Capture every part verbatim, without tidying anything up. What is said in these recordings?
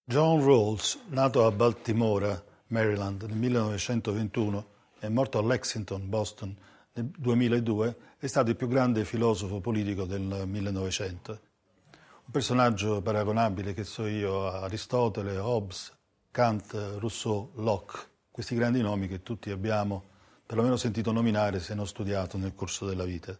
John Rawls, nato a Baltimora, Maryland, nel millenovecentoventuno e morto a Lexington, Boston, nel duemiladue, è stato il più grande filosofo politico del millenovecento. Un personaggio paragonabile, che so io, a Aristotele, Hobbes, Kant, Rousseau, Locke, questi grandi nomi che tutti abbiamo perlomeno sentito nominare se non studiato nel corso della vita.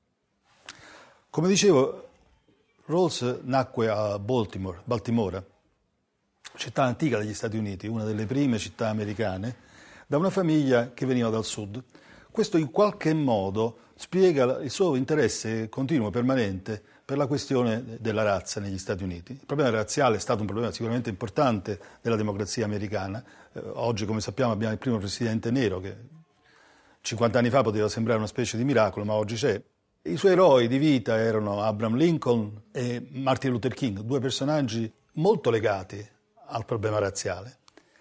Come dicevo, Rawls nacque a Baltimore, Baltimora, città antica degli Stati Uniti, una delle prime città americane, da una famiglia che veniva dal sud. Questo in qualche modo spiega il suo interesse continuo, permanente, per la questione della razza negli Stati Uniti. Il problema razziale è stato un problema sicuramente importante della democrazia americana. Eh, oggi, come sappiamo, abbiamo il primo presidente nero, che cinquanta anni fa poteva sembrare una specie di miracolo, ma oggi c'è. I suoi eroi di vita erano Abraham Lincoln e Martin Luther King, due personaggi molto legati al problema razziale.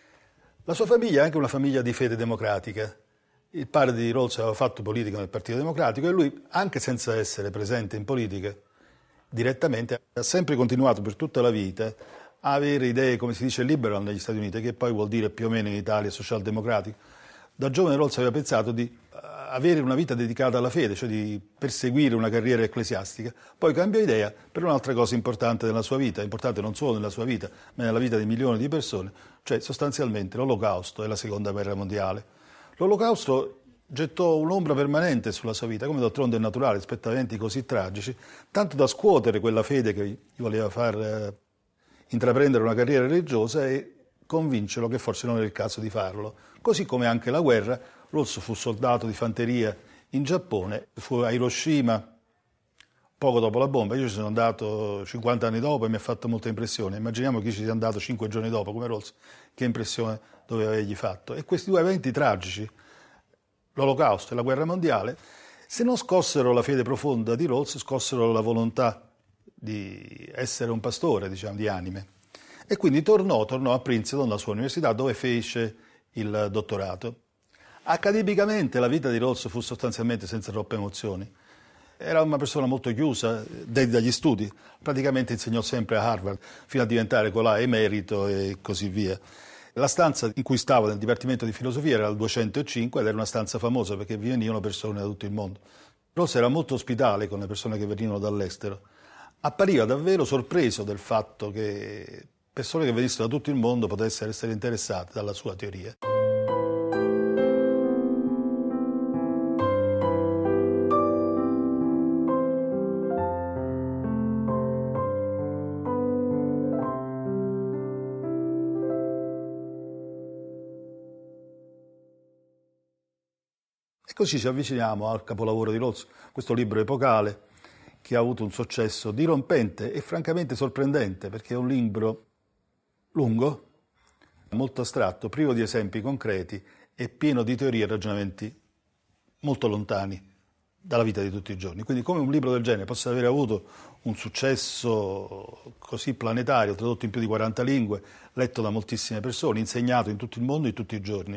La sua famiglia è anche una famiglia di fede democratica. Il padre di Rawls aveva fatto politica nel Partito Democratico e lui, anche senza essere presente in politica direttamente, ha sempre continuato per tutta la vita a avere idee, come si dice, liberal negli Stati Uniti, che poi vuol dire più o meno in Italia socialdemocratico. Da giovane Rawls aveva pensato di avere una vita dedicata alla fede, cioè di perseguire una carriera ecclesiastica. Poi cambiò idea per un'altra cosa importante della sua vita, importante non solo nella sua vita, ma nella vita di milioni di persone, cioè sostanzialmente l'Olocausto e la Seconda Guerra Mondiale. L'Olocausto gettò un'ombra permanente sulla sua vita, come d'altronde è naturale, rispetto a eventi così tragici, tanto da scuotere quella fede che gli voleva far eh, intraprendere una carriera religiosa e convincerlo che forse non era il caso di farlo. Così come anche la guerra, Rawls fu soldato di fanteria in Giappone, fu a Hiroshima poco dopo la bomba. Io ci sono andato cinquanta anni dopo e mi ha fatto molta impressione. Immaginiamo chi ci sia andato cinque giorni dopo, come Rawls, che impressione doveva avergli fatto. E questi due eventi tragici, l'Olocausto e la Guerra Mondiale, se non scossero la fede profonda di Rawls, scossero la volontà di essere un pastore, diciamo, di anime. E quindi tornò, tornò a Princeton, la sua università, dove fece il dottorato. Accademicamente la vita di Rawls fu sostanzialmente senza troppe emozioni. Era una persona molto chiusa, dedita agli studi, praticamente insegnò sempre a Harvard, fino a diventare colà emerito e così via. La stanza in cui stava nel Dipartimento di Filosofia era al duecentocinque ed era una stanza famosa perché vi venivano persone da tutto il mondo. Rawls era molto ospitale con le persone che venivano dall'estero. Appariva davvero sorpreso del fatto che persone che venissero da tutto il mondo potessero essere interessate dalla sua teoria. E così ci avviciniamo al capolavoro di Rawls, questo libro epocale che ha avuto un successo dirompente e francamente sorprendente, perché è un libro lungo, molto astratto, privo di esempi concreti e pieno di teorie e ragionamenti molto lontani dalla vita di tutti i giorni. Quindi come un libro del genere possa aver avuto un successo così planetario, tradotto in più di quaranta lingue, letto da moltissime persone, insegnato in tutto il mondo in tutti i giorni,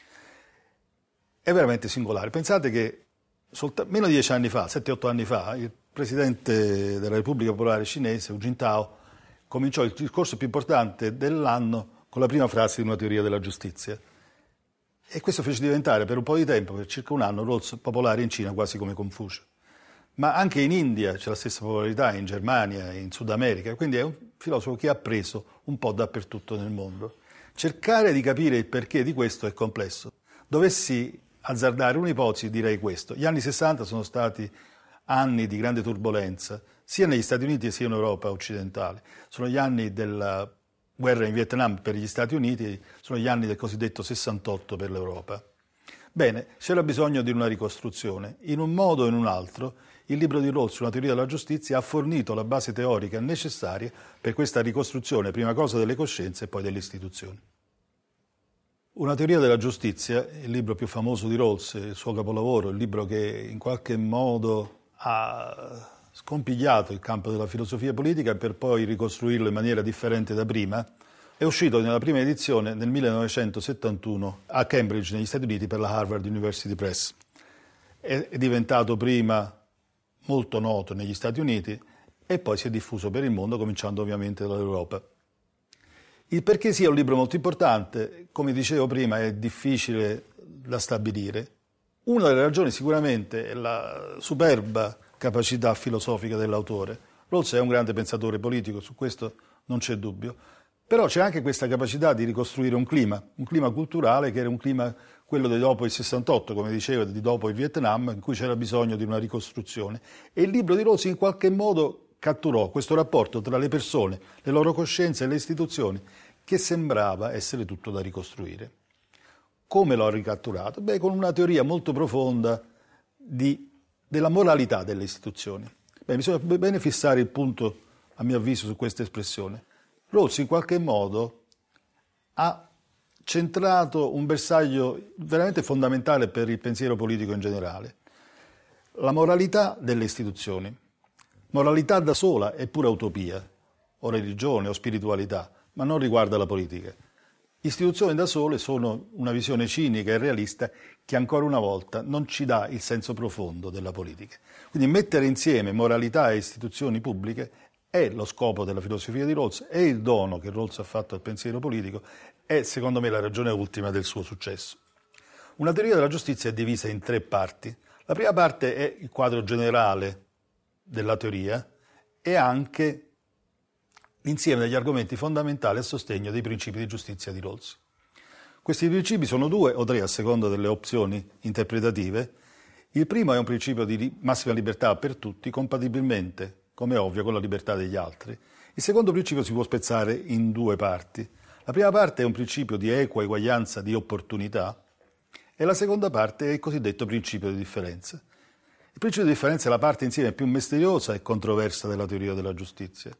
è veramente singolare. Pensate che solta- meno di dieci anni fa, sette otto anni fa, il presidente della Repubblica Popolare Cinese, Hu Jintao, cominciò il discorso più importante dell'anno con la prima frase di una teoria della giustizia. E questo fece diventare per un po' di tempo, per circa un anno, Rawls popolare in Cina, quasi come Confucio. Ma anche in India c'è la stessa popolarità, in Germania, in Sud America, quindi è un filosofo che ha preso un po' dappertutto nel mondo. Cercare di capire il perché di questo è complesso. Dovessi azzardare un'ipotesi, direi questo. Gli anni sessanta sono stati anni di grande turbolenza, sia negli Stati Uniti sia in Europa occidentale. Sono gli anni della guerra in Vietnam per gli Stati Uniti, sono gli anni del cosiddetto sessantotto per l'Europa. Bene, c'era bisogno di una ricostruzione. In un modo o in un altro, il libro di Rawls, Una teoria della giustizia, ha fornito la base teorica necessaria per questa ricostruzione, prima cosa delle coscienze e poi delle istituzioni. Una teoria della giustizia, il libro più famoso di Rawls, il suo capolavoro, il libro che in qualche modo ha scompigliato il campo della filosofia politica per poi ricostruirlo in maniera differente da prima, è uscito nella prima edizione nel millenovecentosettantuno a Cambridge, negli Stati Uniti, per la Harvard University Press. È diventato prima molto noto negli Stati Uniti e poi si è diffuso per il mondo, cominciando ovviamente dall'Europa. Il perché sia un libro molto importante, come dicevo prima, è difficile da stabilire. Una delle ragioni sicuramente è la superba capacità filosofica dell'autore. Rawls è un grande pensatore politico, su questo non c'è dubbio, però c'è anche questa capacità di ricostruire un clima, un clima culturale che era un clima, quello di dopo il sessantotto, come dicevo, di dopo il Vietnam, in cui c'era bisogno di una ricostruzione. E il libro di Rawls in qualche modo catturò questo rapporto tra le persone, le loro coscienze e le istituzioni, che sembrava essere tutto da ricostruire. Come l'ho ricatturato? Beh, con una teoria molto profonda di, della moralità delle istituzioni. Beh, bisogna bene fissare il punto, a mio avviso, su questa espressione. Rawls in qualche modo ha centrato un bersaglio veramente fondamentale per il pensiero politico in generale. La moralità delle istituzioni. Moralità da sola è pura utopia, o religione o spiritualità, ma non riguarda la politica. Istituzioni da sole sono una visione cinica e realista che ancora una volta non ci dà il senso profondo della politica. Quindi mettere insieme moralità e istituzioni pubbliche è lo scopo della filosofia di Rawls, è il dono che Rawls ha fatto al pensiero politico, è secondo me la ragione ultima del suo successo. Una teoria della giustizia è divisa in tre parti. La prima parte è il quadro generale della teoria e anche l'insieme degli argomenti fondamentali a sostegno dei principi di giustizia di Rawls. Questi principi sono due o tre a seconda delle opzioni interpretative. Il primo è un principio di massima libertà per tutti, compatibilmente, come è ovvio, con la libertà degli altri. Il secondo principio si può spezzare in due parti. La prima parte è un principio di equa eguaglianza di opportunità e la seconda parte è il cosiddetto principio di differenza. Il principio di differenza è la parte insieme più misteriosa e controversa della teoria della giustizia.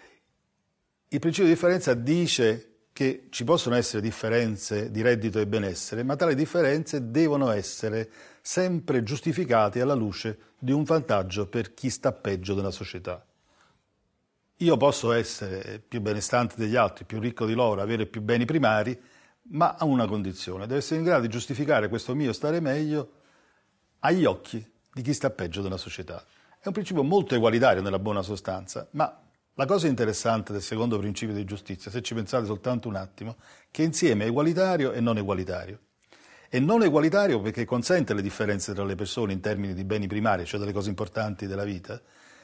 Il principio di differenza dice che ci possono essere differenze di reddito e benessere, ma tali differenze devono essere sempre giustificate alla luce di un vantaggio per chi sta peggio nella società. Io posso essere più benestante degli altri, più ricco di loro, avere più beni primari, ma a una condizione: devo essere in grado di giustificare questo mio stare meglio agli occhi di chi sta peggio nella società. È un principio molto egualitario nella buona sostanza, ma la cosa interessante del secondo principio di giustizia, se ci pensate soltanto un attimo, che insieme è egualitario e non egualitario. E non egualitario perché consente le differenze tra le persone in termini di beni primari, cioè delle cose importanti della vita,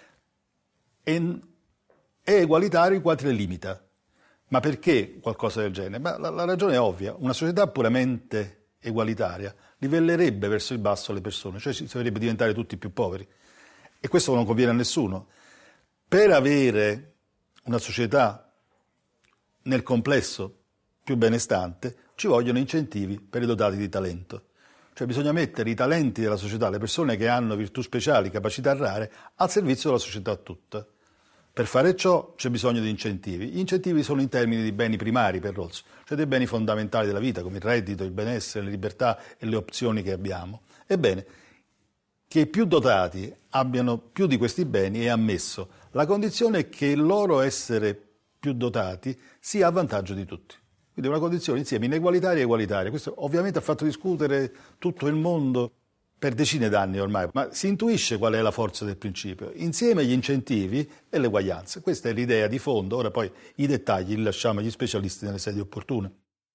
e è egualitario in quanto le limita. Ma perché qualcosa del genere? Ma la, la ragione è ovvia. Una società puramente egualitaria livellerebbe verso il basso le persone, cioè si dovrebbe diventare tutti più poveri. E questo non conviene a nessuno. Per avere una società nel complesso più benestante ci vogliono incentivi per i dotati di talento. Cioè bisogna mettere i talenti della società, le persone che hanno virtù speciali, capacità rare, al servizio della società tutta. Per fare ciò c'è bisogno di incentivi. Gli incentivi sono in termini di beni primari per Rawls, cioè dei beni fondamentali della vita, come il reddito, il benessere, le libertà e le opzioni che abbiamo. Ebbene, che i più dotati abbiano più di questi beni è ammesso. La condizione è che il loro essere più dotati sia a vantaggio di tutti. Quindi è una condizione insieme inegualitaria e egualitaria. Questo ovviamente ha fatto discutere tutto il mondo per decine d'anni ormai, ma si intuisce qual è la forza del principio. Insieme gli incentivi e l'eguaglianza. Questa è l'idea di fondo, ora poi i dettagli li lasciamo agli specialisti nelle sedi opportune.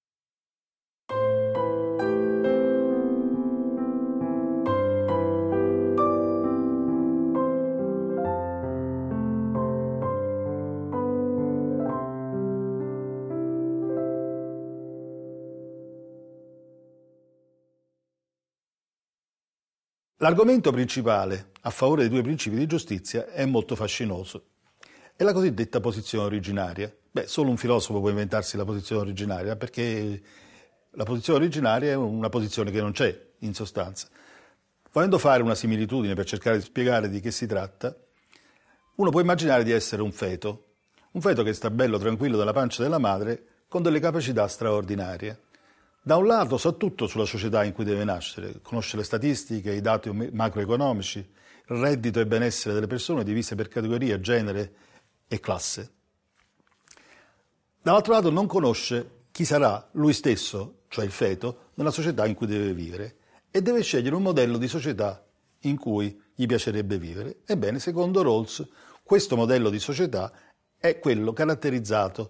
L'argomento principale a favore dei due principi di giustizia è molto fascinoso. È la cosiddetta posizione originaria. Beh, solo un filosofo può inventarsi la posizione originaria, perché la posizione originaria è una posizione che non c'è, in sostanza. Volendo fare una similitudine per cercare di spiegare di che si tratta, uno può immaginare di essere un feto, un feto che sta bello tranquillo nella pancia della madre con delle capacità straordinarie. Da un lato sa tutto sulla società in cui deve nascere, conosce le statistiche, i dati macroeconomici, il reddito e benessere delle persone divise per categorie, genere e classe. Dall'altro lato non conosce chi sarà lui stesso, cioè il feto, nella società in cui deve vivere e deve scegliere un modello di società in cui gli piacerebbe vivere. Ebbene, secondo Rawls, questo modello di società è quello caratterizzato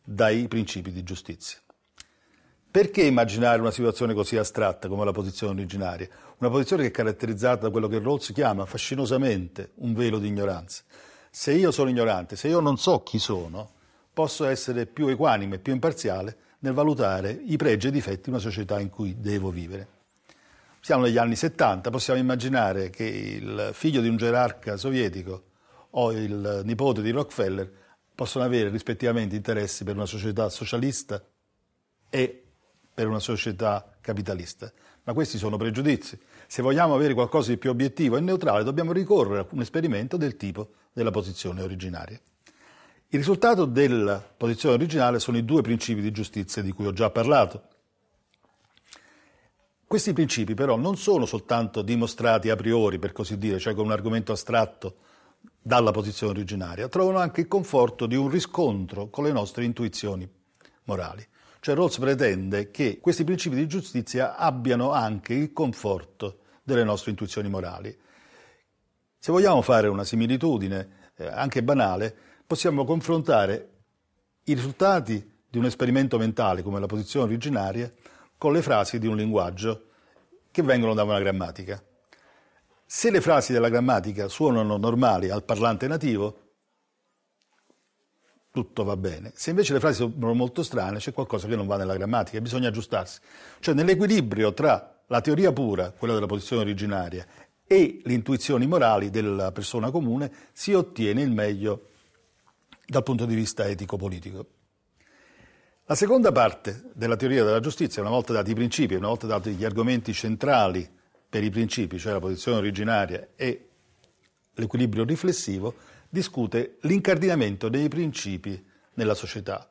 dai principi di giustizia. Perché immaginare una situazione così astratta come la posizione originaria? Una posizione che è caratterizzata da quello che Rawls chiama fascinosamente un velo di ignoranza. Se io sono ignorante, se io non so chi sono, posso essere più equanime, più imparziale nel valutare i pregi e i difetti di una società in cui devo vivere. Siamo negli anni settanta, possiamo immaginare che il figlio di un gerarca sovietico o il nipote di Rockefeller possono avere rispettivamente interessi per una società socialista e per una società capitalista. Ma questi sono pregiudizi. Se vogliamo avere qualcosa di più obiettivo e neutrale, dobbiamo ricorrere a un esperimento del tipo della posizione originaria. Il risultato della posizione originale sono i due principi di giustizia di cui ho già parlato. Questi principi però non sono soltanto dimostrati a priori, per così dire, cioè con un argomento astratto dalla posizione originaria, trovano anche il conforto di un riscontro con le nostre intuizioni morali. Cioè Rawls pretende che questi principi di giustizia abbiano anche il conforto delle nostre intuizioni morali. Se vogliamo fare una similitudine, eh, anche banale, possiamo confrontare i risultati di un esperimento mentale come la posizione originaria con le frasi di un linguaggio che vengono da una grammatica. Se le frasi della grammatica suonano normali al parlante nativo, tutto va bene. Se invece le frasi sono molto strane, c'è qualcosa che non va nella grammatica, bisogna aggiustarsi. Cioè nell'equilibrio tra la teoria pura, quella della posizione originaria, e le intuizioni morali della persona comune si ottiene il meglio dal punto di vista etico-politico. La seconda parte della teoria della giustizia, una volta dati i principi, una volta dati gli argomenti centrali per i principi, cioè la posizione originaria e l'equilibrio riflessivo, discute l'incardinamento dei principi nella società.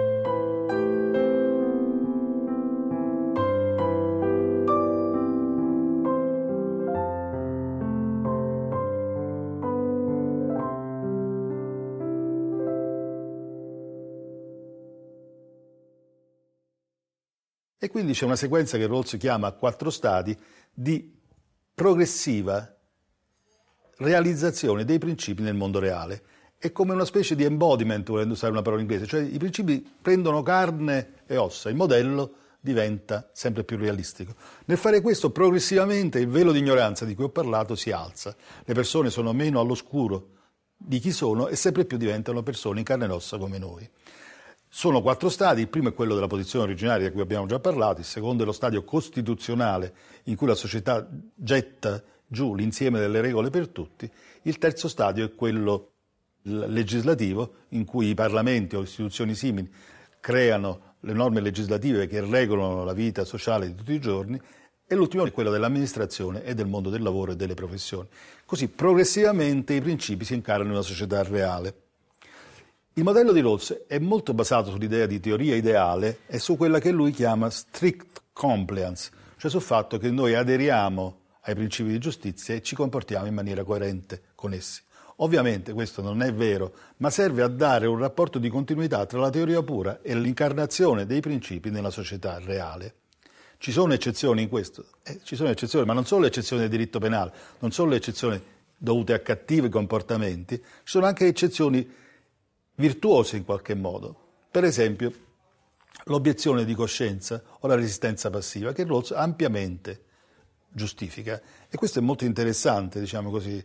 E quindi c'è una sequenza che Rawls chiama a quattro stadi di progressiva realizzazione dei principi nel mondo reale. È come una specie di embodiment, volendo usare una parola inglese, cioè i principi prendono carne e ossa, il modello diventa sempre più realistico. Nel fare questo, progressivamente il velo di ignoranza di cui ho parlato si alza. Le persone sono meno all'oscuro di chi sono e sempre più diventano persone in carne e ossa come noi. Sono quattro stadi, il primo è quello della posizione originaria di cui abbiamo già parlato, il secondo è lo stadio costituzionale in cui la società getta giù l'insieme delle regole per tutti, il terzo stadio è quello legislativo in cui i parlamenti o istituzioni simili creano le norme legislative che regolano la vita sociale di tutti i giorni e l'ultimo è quello dell'amministrazione e del mondo del lavoro e delle professioni. Così progressivamente i principi si incarnano in una società reale. Il modello di Rawls è molto basato sull'idea di teoria ideale e su quella che lui chiama strict compliance, cioè sul fatto che noi aderiamo ai principi di giustizia e ci comportiamo in maniera coerente con essi. Ovviamente questo non è vero, ma serve a dare un rapporto di continuità tra la teoria pura e l'incarnazione dei principi nella società reale. Ci sono eccezioni in questo? Eh, ci sono eccezioni, ma non solo le eccezioni del diritto penale, non solo le eccezioni dovute a cattivi comportamenti, ci sono anche eccezioni virtuose in qualche modo. Per esempio, l'obiezione di coscienza o la resistenza passiva, che Rawls ampiamente giustifica. E questo è molto interessante, diciamo così,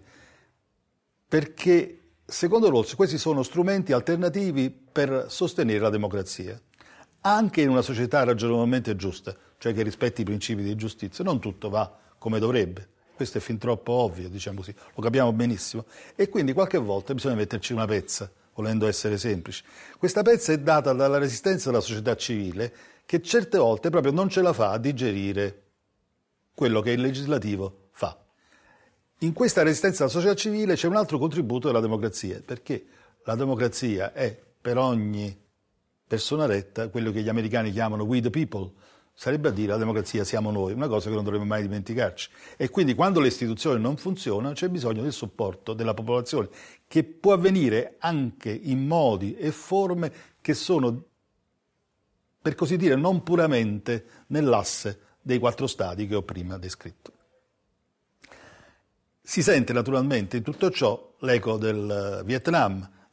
perché secondo Rawls questi sono strumenti alternativi per sostenere la democrazia. Anche in una società ragionevolmente giusta, cioè che rispetti i principi di giustizia, non tutto va come dovrebbe. Questo è fin troppo ovvio, diciamo così, lo capiamo benissimo. E quindi qualche volta bisogna metterci una pezza, volendo essere semplici. Questa pezza è data dalla resistenza della società civile che certe volte proprio non ce la fa a digerire quello che il legislativo fa. In questa resistenza della società civile c'è un altro contributo della democrazia, perché la democrazia è per ogni persona retta quello che gli americani chiamano we the people, sarebbe a dire la democrazia siamo noi, una cosa che non dovremmo mai dimenticarci. E quindi quando le istituzioni non funzionano c'è bisogno del supporto della popolazione, che può avvenire anche in modi e forme che sono, per così dire, non puramente nell'asse dei quattro stadi che ho prima descritto. Si sente naturalmente in tutto ciò l'eco del Vietnam,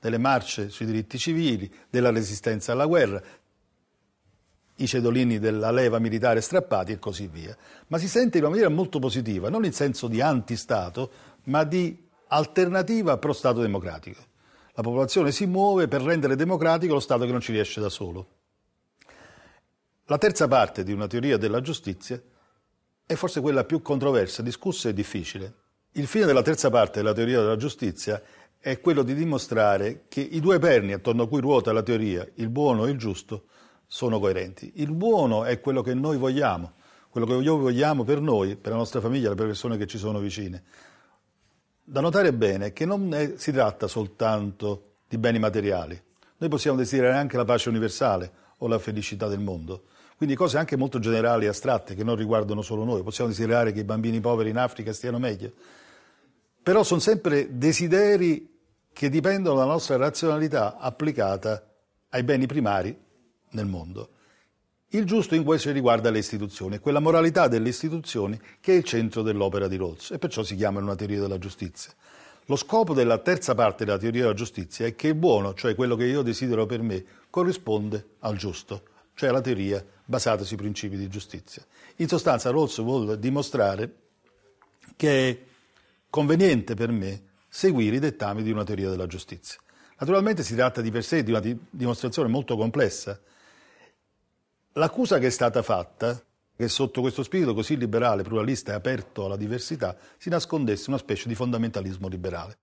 delle marce sui diritti civili, della resistenza alla guerra, i cedolini della leva militare strappati e così via. Ma si sente in una maniera molto positiva, non in senso di anti-Stato, ma di alternativa pro-Stato democratico. La popolazione si muove per rendere democratico lo Stato che non ci riesce da solo. La terza parte di una teoria della giustizia è forse quella più controversa, discussa e difficile. Il fine della terza parte della teoria della giustizia è quello di dimostrare che i due perni attorno a cui ruota la teoria, il buono e il giusto, sono coerenti. Il buono è quello che noi vogliamo, quello che noi vogliamo per noi, per la nostra famiglia, per le persone che ci sono vicine. Da notare bene è che non è, si tratta soltanto di beni materiali. Noi possiamo desiderare anche la pace universale o la felicità del mondo. Quindi cose anche molto generali e astratte che non riguardano solo noi. Possiamo desiderare che i bambini poveri in Africa stiano meglio. Però sono sempre desideri che dipendono dalla nostra razionalità applicata ai beni primari nel mondo. Il giusto invece riguarda le istituzioni, quella moralità delle istituzioni che è il centro dell'opera di Rawls e perciò si chiama una teoria della giustizia. Lo scopo della terza parte della teoria della giustizia è che il buono, cioè quello che io desidero per me, corrisponde al giusto, cioè alla teoria basata sui principi di giustizia. In sostanza Rawls vuole dimostrare che è conveniente per me seguire i dettami di una teoria della giustizia. Naturalmente si tratta di per sé di una dimostrazione molto complessa. L'accusa che è stata fatta, che sotto questo spirito così liberale, pluralista e aperto alla diversità, si nascondesse una specie di fondamentalismo liberale.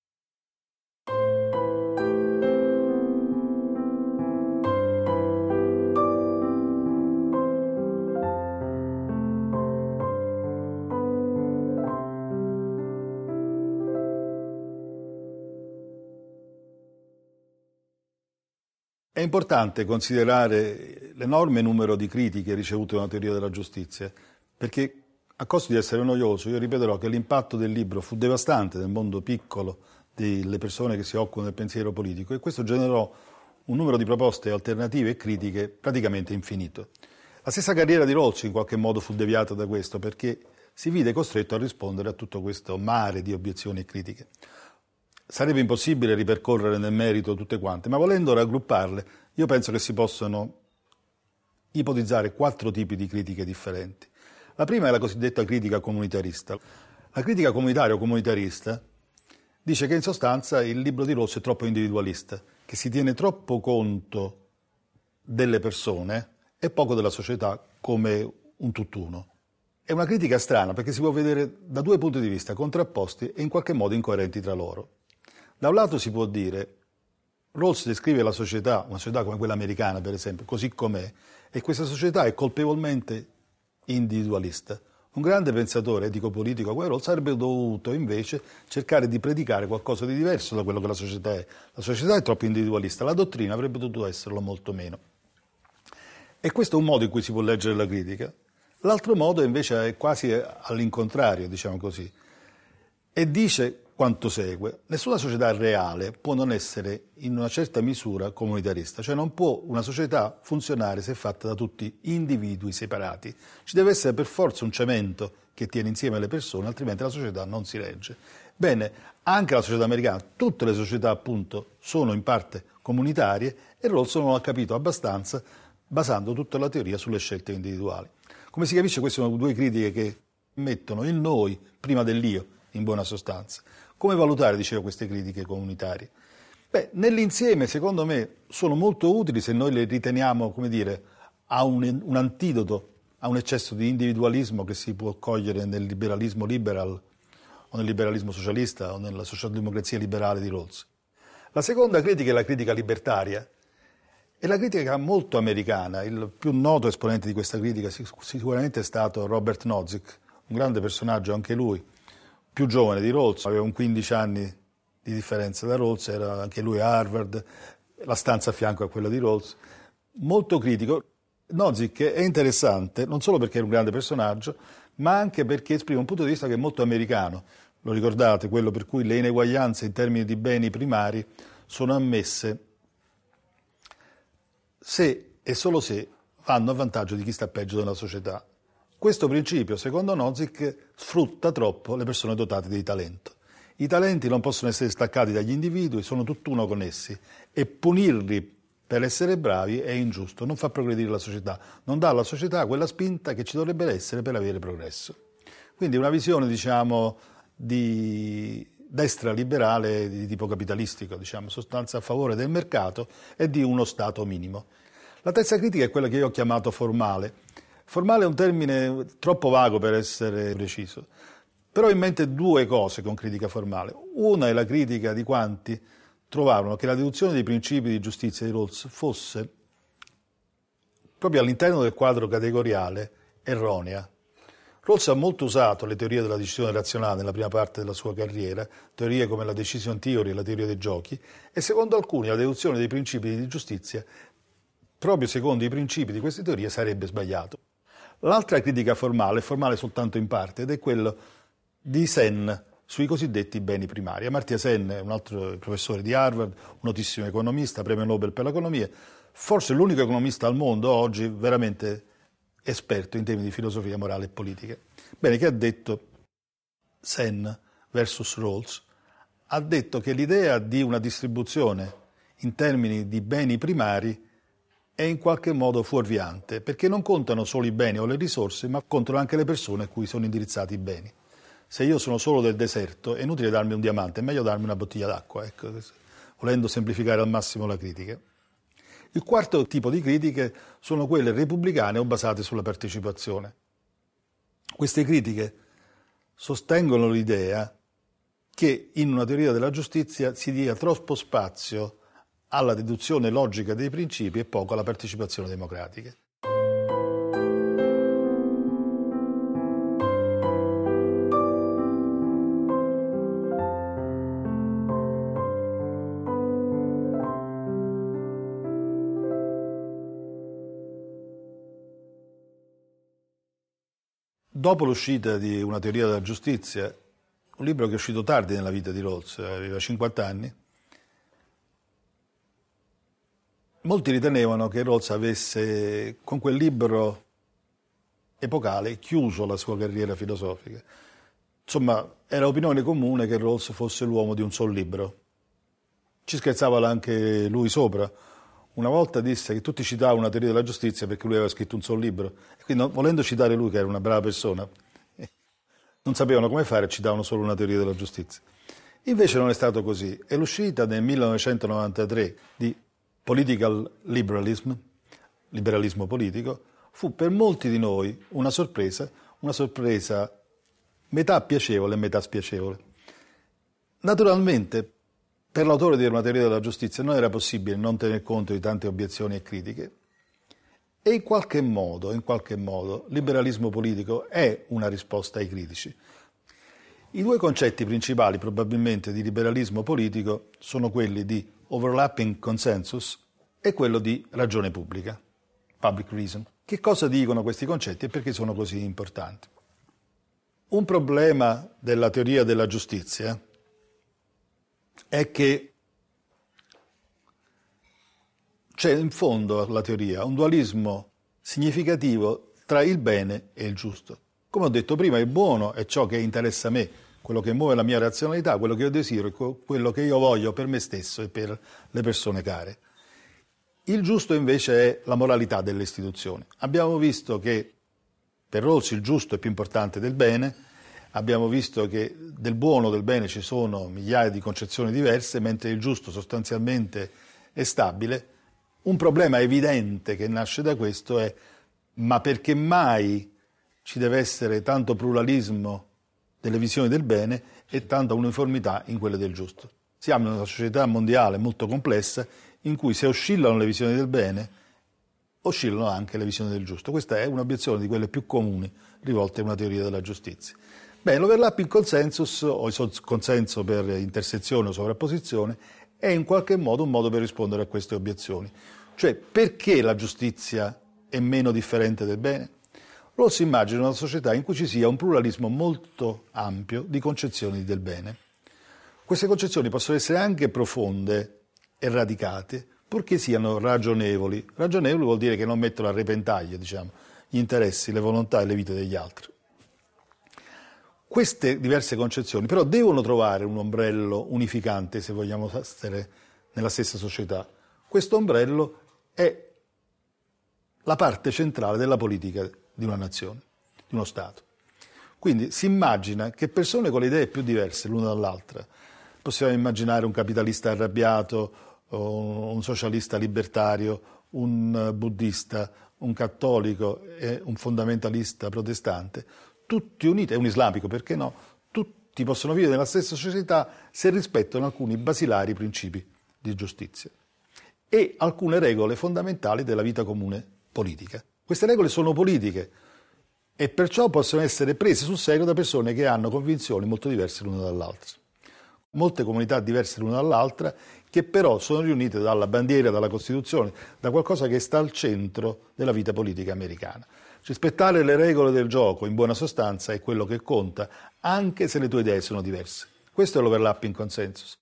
È importante considerare l'enorme numero di critiche ricevute da una teoria della giustizia, perché a costo di essere noioso io ripeterò che l'impatto del libro fu devastante nel mondo piccolo delle persone che si occupano del pensiero politico e questo generò un numero di proposte alternative e critiche praticamente infinito. La stessa carriera di Rawls in qualche modo fu deviata da questo perché si vide costretto a rispondere a tutto questo mare di obiezioni e critiche. Sarebbe impossibile ripercorrere nel merito tutte quante, ma volendo raggrupparle, io penso che si possono ipotizzare quattro tipi di critiche differenti. La prima è la cosiddetta critica comunitarista. La critica comunitaria o comunitarista dice che in sostanza il libro di Rawls è troppo individualista, che si tiene troppo conto delle persone e poco della società come un tutt'uno. È una critica strana perché si può vedere da due punti di vista contrapposti e in qualche modo incoerenti tra loro. Da un lato si può dire, Rawls descrive la società, una società come quella americana per esempio, così com'è, e questa società è colpevolmente individualista. Un grande pensatore etico-politico come Rawls sarebbe dovuto invece cercare di predicare qualcosa di diverso da quello che la società è. La società è troppo individualista, la dottrina avrebbe dovuto esserlo molto meno. E questo è un modo in cui si può leggere la critica. L'altro modo invece è quasi all'incontrario, diciamo così, e dice quanto segue. Nessuna società reale può non essere in una certa misura comunitarista, cioè non può una società funzionare se è fatta da tutti individui separati. Ci deve essere per forza un cemento che tiene insieme le persone, altrimenti la società non si regge. Bene, anche la società americana, tutte le società appunto sono in parte comunitarie e Rawls non ha capito abbastanza basando tutta la teoria sulle scelte individuali. Come si capisce, queste sono due critiche che mettono il noi prima dell'io, in buona sostanza. Come valutare, dicevo, queste critiche comunitarie? Beh, nell'insieme, secondo me, sono molto utili se noi le riteniamo, come dire, a un, un antidoto a un eccesso di individualismo che si può cogliere nel liberalismo liberal o nel liberalismo socialista o nella socialdemocrazia liberale di Rawls. La seconda critica è la critica libertaria. È la critica molto americana. Il più noto esponente di questa critica sicuramente è stato Robert Nozick, un grande personaggio anche lui, più giovane di Rawls, aveva un quindici anni di differenza da Rawls, era anche lui a Harvard, la stanza a fianco a quella di Rawls, molto critico. Nozick è interessante non solo perché è un grande personaggio, ma anche perché esprime un punto di vista che è molto americano. Lo ricordate, quello per cui le ineguaglianze in termini di beni primari sono ammesse se e solo se vanno a vantaggio di chi sta peggio della società. Questo principio, secondo Nozick, sfrutta troppo le persone dotate di talento. I talenti non possono essere staccati dagli individui, sono tutt'uno con essi e punirli per essere bravi è ingiusto, non fa progredire la società, non dà alla società quella spinta che ci dovrebbe essere per avere progresso. Quindi una visione, diciamo, di destra liberale di tipo capitalistico, diciamo, sostanza a favore del mercato e di uno Stato minimo. La terza critica è quella che io ho chiamato formale. Formale è un termine troppo vago per essere preciso, però ho in mente due cose con critica formale. Una è la critica di quanti trovarono che la deduzione dei principi di giustizia di Rawls fosse, proprio all'interno del quadro categoriale, erronea. Rawls ha molto usato le teorie della decisione razionale nella prima parte della sua carriera, teorie come la decision theory e la teoria dei giochi, e secondo alcuni la deduzione dei principi di giustizia, proprio secondo i principi di queste teorie, sarebbe sbagliato. L'altra critica formale è formale soltanto in parte ed è quello di Sen sui cosiddetti beni primari. Amartya Sen è un altro professore di Harvard, un notissimo economista, premio Nobel per l'economia, forse l'unico economista al mondo oggi veramente esperto in temi di filosofia morale e politica. Bene, che ha detto Sen versus Rawls? Ha detto che l'idea di una distribuzione in termini di beni primari è in qualche modo fuorviante, perché non contano solo i beni o le risorse, ma contano anche le persone a cui sono indirizzati i beni. Se io sono solo del deserto, è inutile darmi un diamante, è meglio darmi una bottiglia d'acqua, ecco, volendo semplificare al massimo la critica. Il quarto tipo di critiche sono quelle repubblicane o basate sulla partecipazione. Queste critiche sostengono l'idea che in una teoria della giustizia si dia troppo spazio alla deduzione logica dei principi e poco alla partecipazione democratica. Dopo l'uscita di Una teoria della giustizia, un libro che è uscito tardi nella vita di Rawls, aveva cinquanta anni, molti ritenevano che Rawls avesse, con quel libro epocale, chiuso la sua carriera filosofica. Insomma, era opinione comune che Rawls fosse l'uomo di un solo libro. Ci scherzava anche lui sopra. Una volta disse che tutti citavano Una teoria della giustizia perché lui aveva scritto un solo libro. E quindi, volendo citare lui, che era una brava persona, non sapevano come fare e citavano solo Una teoria della giustizia. Invece non è stato così. E l'uscita nel millenovecentonovantatré di Political Liberalism, liberalismo politico, fu per molti di noi una sorpresa, una sorpresa metà piacevole e metà spiacevole. Naturalmente, per l'autore di Una teoria della giustizia non era possibile non tener conto di tante obiezioni e critiche e in qualche modo, in qualche modo, liberalismo politico è una risposta ai critici. I due concetti principali probabilmente di liberalismo politico sono quelli di overlapping consensus e quello di ragione pubblica, public reason. Che cosa dicono questi concetti e perché sono così importanti? Un problema della teoria della giustizia è che c'è in fondo alla teoria un dualismo significativo tra il bene e il giusto. Come ho detto prima, il buono è ciò che interessa a me, quello che muove la mia razionalità, quello che io desidero, quello che io voglio per me stesso e per le persone care. Il giusto invece è la moralità delle istituzioni. Abbiamo visto che per Rawls il giusto è più importante del bene, abbiamo visto che del buono, del bene ci sono migliaia di concezioni diverse, mentre il giusto sostanzialmente è stabile. Un problema evidente che nasce da questo è: ma perché mai ci deve essere tanto pluralismo delle visioni del bene e tanta uniformità in quelle del giusto? Siamo in una società mondiale molto complessa in cui se oscillano le visioni del bene, oscillano anche le visioni del giusto. Questa è un'obiezione di quelle più comuni rivolte a una teoria della giustizia. Beh, l'overlapping consensus, o il consenso per intersezione o sovrapposizione, è in qualche modo un modo per rispondere a queste obiezioni. Cioè, perché la giustizia è meno differente del bene? Rawls immagina una società in cui ci sia un pluralismo molto ampio di concezioni del bene. Queste concezioni possono essere anche profonde e radicate, purché siano ragionevoli. Ragionevoli vuol dire che non mettono a repentaglio, diciamo, gli interessi, le volontà e le vite degli altri. Queste diverse concezioni però devono trovare un ombrello unificante se vogliamo essere nella stessa società. Questo ombrello è la parte centrale della politica di una nazione, di uno Stato. Quindi si immagina che persone con le idee più diverse l'una dall'altra, possiamo immaginare un capitalista arrabbiato, un socialista libertario, un buddista, un cattolico e un fondamentalista protestante, tutti uniti, e un islamico, perché no? Tutti possono vivere nella stessa società se rispettano alcuni basilari principi di giustizia e alcune regole fondamentali della vita comune politica. Queste regole sono politiche e perciò possono essere prese sul serio da persone che hanno convinzioni molto diverse l'una dall'altra. Molte comunità diverse l'una dall'altra che però sono riunite dalla bandiera, dalla Costituzione, da qualcosa che sta al centro della vita politica americana. Rispettare le regole del gioco, in buona sostanza, è quello che conta, anche se le tue idee sono diverse. Questo è l'overlapping consensus.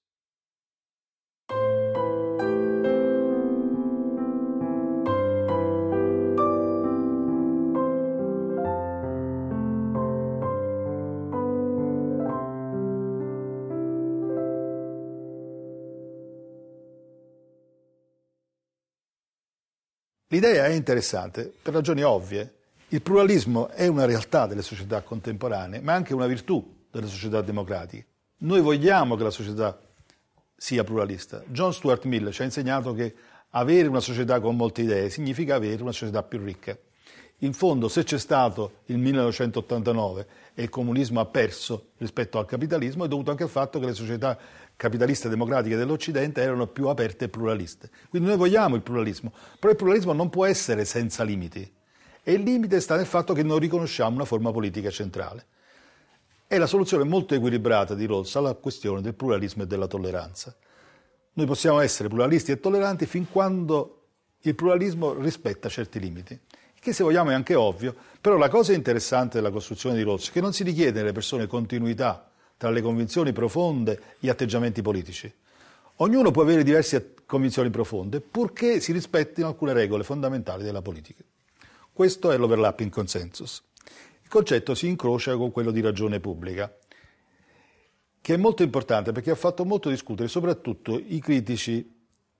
L'idea è interessante per ragioni ovvie. Il pluralismo è una realtà delle società contemporanee, ma anche una virtù delle società democratiche. Noi vogliamo che la società sia pluralista. John Stuart Mill ci ha insegnato che avere una società con molte idee significa avere una società più ricca. In fondo, se c'è stato il millenovecentottantanove e il comunismo ha perso rispetto al capitalismo, è dovuto anche al fatto che le società capitaliste democratiche dell'Occidente erano più aperte e pluraliste. Quindi noi vogliamo il pluralismo, però il pluralismo non può essere senza limiti. E il limite sta nel fatto che non riconosciamo una forma politica centrale. È la soluzione molto equilibrata di Rawls alla questione del pluralismo e della tolleranza. Noi possiamo essere pluralisti e tolleranti fin quando il pluralismo rispetta certi limiti, che se vogliamo è anche ovvio, però la cosa interessante della costruzione di Rawls è che non si richiede alle persone continuità tra le convinzioni profonde e gli atteggiamenti politici. Ognuno può avere diverse convinzioni profonde, purché si rispettino alcune regole fondamentali della politica. Questo è l'overlapping consensus. Il concetto si incrocia con quello di ragione pubblica, che è molto importante perché ha fatto molto discutere soprattutto i critici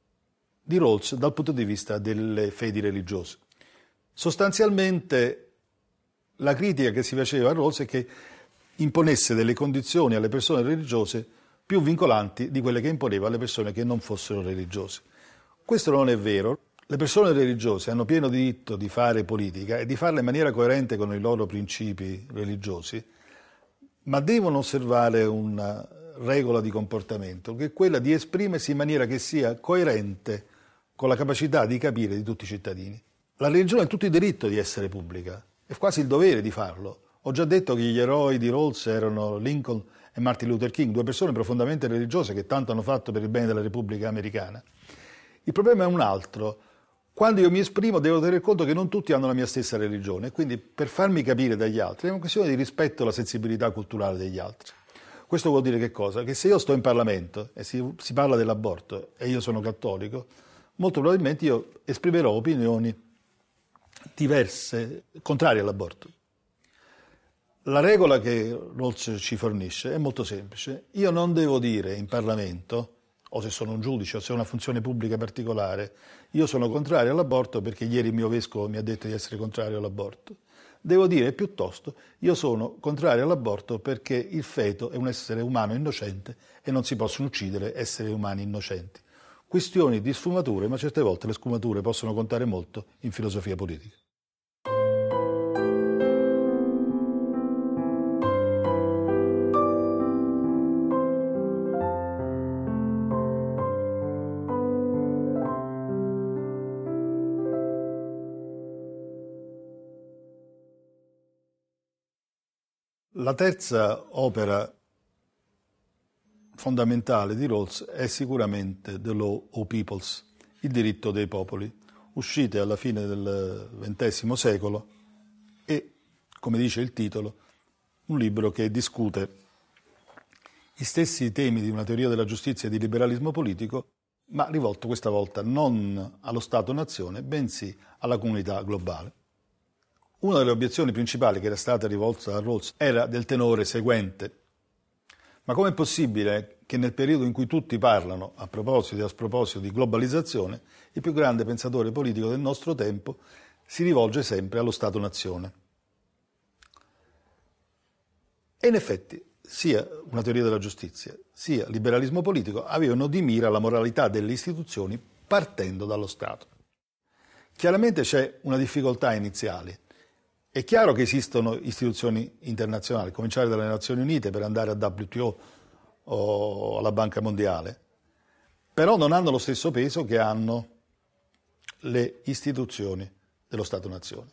di Rawls dal punto di vista delle fedi religiose. Sostanzialmente la critica che si faceva a Rawls è che imponesse delle condizioni alle persone religiose più vincolanti di quelle che imponeva alle persone che non fossero religiose. Questo non è vero. Le persone religiose hanno pieno diritto di fare politica e di farla in maniera coerente con i loro principi religiosi, ma devono osservare una regola di comportamento, che è quella di esprimersi in maniera che sia coerente con la capacità di capire di tutti i cittadini. La religione ha tutto il diritto di essere pubblica, è quasi il dovere di farlo. Ho già detto che gli eroi di Rawls erano Lincoln e Martin Luther King, due persone profondamente religiose che tanto hanno fatto per il bene della Repubblica Americana. Il problema è un altro. Quando io mi esprimo devo tenere conto che non tutti hanno la mia stessa religione, quindi per farmi capire dagli altri è una questione di rispetto alla sensibilità culturale degli altri. Questo vuol dire che cosa? Che se io sto in Parlamento e si, si parla dell'aborto e io sono cattolico, molto probabilmente io esprimerò opinioni diverse, contrarie all'aborto. La regola che Rawls ci fornisce è molto semplice. Io non devo dire in Parlamento, o se sono un giudice o se ho una funzione pubblica particolare, io sono contrario all'aborto perché ieri il mio vescovo mi ha detto di essere contrario all'aborto. Devo dire piuttosto, io sono contrario all'aborto perché il feto è un essere umano innocente e non si possono uccidere esseri umani innocenti. Questioni di sfumature, ma certe volte le sfumature possono contare molto in filosofia politica. La terza opera fondamentale di Rawls è sicuramente The Law of Peoples, il diritto dei popoli, uscite alla fine del ventesimo secolo e, come dice il titolo, un libro che discute gli stessi temi di una teoria della giustizia e di liberalismo politico, ma rivolto questa volta non allo Stato-nazione, bensì alla comunità globale. Una delle obiezioni principali che era stata rivolta a Rawls era del tenore seguente: ma com'è possibile che nel periodo in cui tutti parlano, a proposito e a sproposito di globalizzazione, il più grande pensatore politico del nostro tempo si rivolge sempre allo Stato-nazione? E in effetti sia una teoria della giustizia sia il liberalismo politico avevano di mira la moralità delle istituzioni partendo dallo Stato. Chiaramente c'è una difficoltà iniziale. È chiaro che esistono istituzioni internazionali, a cominciare dalle Nazioni Unite per andare a W T O o alla Banca Mondiale, però non hanno lo stesso peso che hanno le istituzioni dello Stato-nazione.